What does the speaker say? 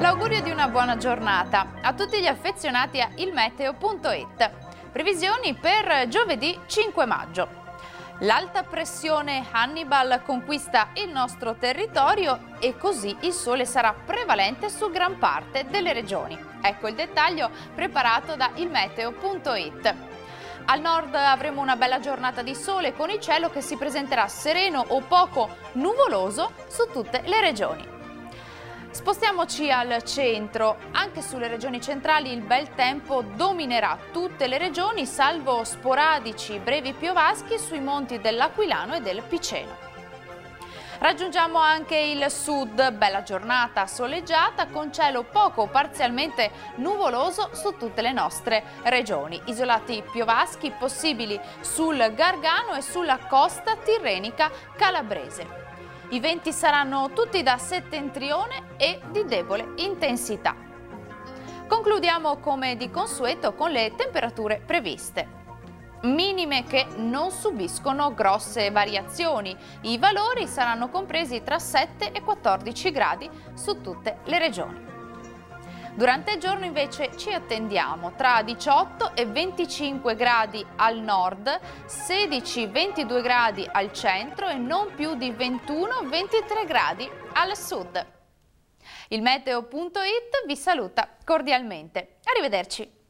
L'augurio di una buona giornata a tutti gli affezionati a ilmeteo.it. Previsioni per giovedì 5 maggio. L'alta pressione Hannibal conquista il nostro territorio e così il sole sarà prevalente su gran parte delle regioni. Ecco il dettaglio preparato da ilmeteo.it. Al nord avremo una bella giornata di sole con il cielo che si presenterà sereno o poco nuvoloso su tutte le regioni. Spostiamoci al centro. Anche sulle regioni centrali il bel tempo dominerà tutte le regioni, salvo sporadici brevi piovaschi sui monti dell'Aquilano e del Piceno. Raggiungiamo anche il sud, bella giornata soleggiata con cielo poco o parzialmente nuvoloso su tutte le nostre regioni. Isolati piovaschi possibili sul Gargano e sulla costa tirrenica calabrese. I venti saranno tutti da settentrione e di debole intensità. Concludiamo come di consueto con le temperature previste. Minime che non subiscono grosse variazioni. I valori saranno compresi tra 7 e 14 gradi su tutte le regioni. Durante il giorno invece ci attendiamo tra 18 e 25 gradi al nord, 16-22 gradi al centro e non più di 21-23 gradi al sud. Il meteo.it vi saluta cordialmente. Arrivederci.